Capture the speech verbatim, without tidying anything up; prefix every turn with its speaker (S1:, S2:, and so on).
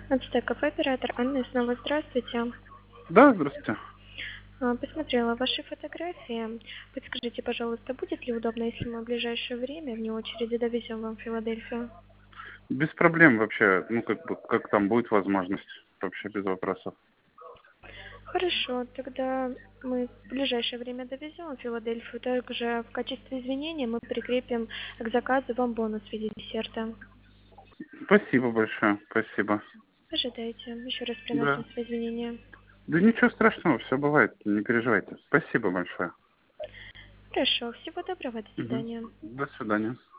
S1: Ацтек кафе, оператор Анна, и снова здравствуйте.
S2: Да, здравствуйте.
S1: А, Посмотрела ваши фотографии. Подскажите, пожалуйста, будет ли удобно, если мы в ближайшее время вне очереди довезем вам в Филадельфию?
S2: Без проблем вообще, ну как бы, как там будет возможность, вообще без вопросов.
S1: Хорошо, тогда мы в ближайшее время довезем в Филадельфию. Также в качестве извинения мы прикрепим к заказу вам бонус в виде десерта.
S2: Спасибо большое, спасибо.
S1: Ожидайте. Еще раз
S2: Да.
S1: приносим свои извинения.
S2: Да ничего страшного, все бывает, не переживайте. Спасибо большое.
S1: Хорошо, всего доброго, до
S2: Мгм.
S1: свидания.
S2: До свидания.